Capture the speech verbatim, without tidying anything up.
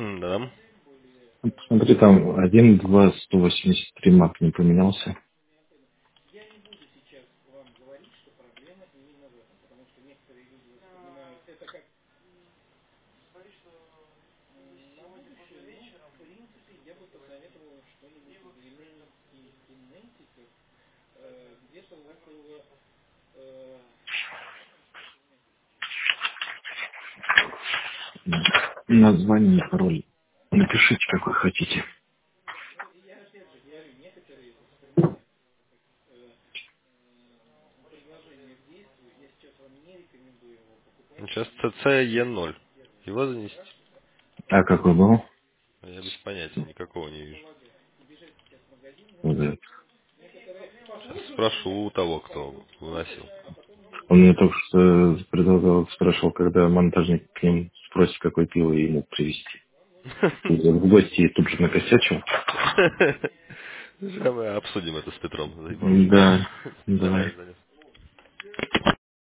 Да. Посмотри, там один два сто восемьдесят три мак не поменялся. Название, пароль. Напишите, какой хотите. Сейчас Ц Ц Е ноль. Его занести? А какой был? Я без понятия, никакого не вижу. Вот этот. Сейчас спрошу у того, кто выносил. Он мне только что предлагал, спрашивал, когда монтажник к ним спросит, какое пиво ему привезти. В гости и тут же накосячил. Сейчас мы обсудим это с Петром. Да, Давай, давай. занятно.